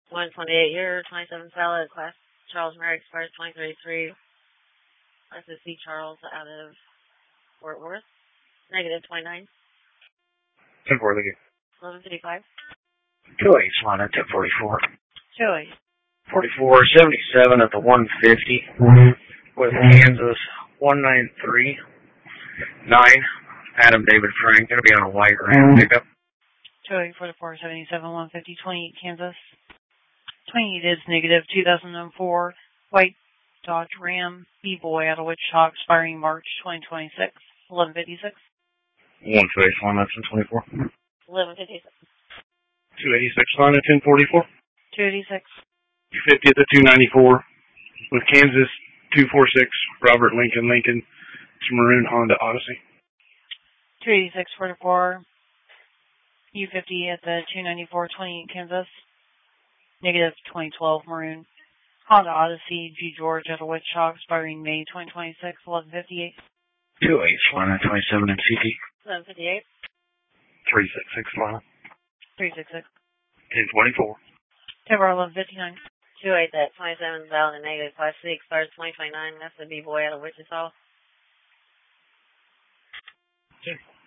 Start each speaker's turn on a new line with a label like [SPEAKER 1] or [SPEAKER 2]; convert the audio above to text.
[SPEAKER 1] 128 year, 27 salad, class Charles Murray, expires 2033. That's a C. Charles out of Fort Worth. Negative 29.
[SPEAKER 2] 10-4, thank you.
[SPEAKER 1] 1155.
[SPEAKER 3] 2-8, Solana, 1044.
[SPEAKER 1] 2-8.
[SPEAKER 3] 4477 at the 150 with Kansas 1939. Adam David Frank, going to be on a white Ram pickup.
[SPEAKER 1] 2-8, 4477, 150, 28 Kansas. 28 is negative 2004. White Dodge Ram B-Boy out of Wichita, expiring March 2026. 1156.
[SPEAKER 2] 1-2-8, Solana, 1024.
[SPEAKER 1] 1156.
[SPEAKER 2] 286, Solana, 1044.
[SPEAKER 1] 286.
[SPEAKER 2] 250 at the 294 with Kansas 246, Robert Lincoln, it's Maroon Honda Odyssey.
[SPEAKER 1] 286, 44. U50 at the 294, 28 Kansas. Negative 2012 Maroon Honda Odyssey G. George out of Wichita, expiring May 2026. 1158.
[SPEAKER 3] 2-8, Solana, 27 and CT.
[SPEAKER 1] 1158.
[SPEAKER 2] 366, Solana.
[SPEAKER 1] 366.
[SPEAKER 2] 1024.
[SPEAKER 1] 10-bar, 1159. 2-8, that 27 valid and negative class C, expires 2029. That's the B-Boy out of Wichita.
[SPEAKER 2] Okay.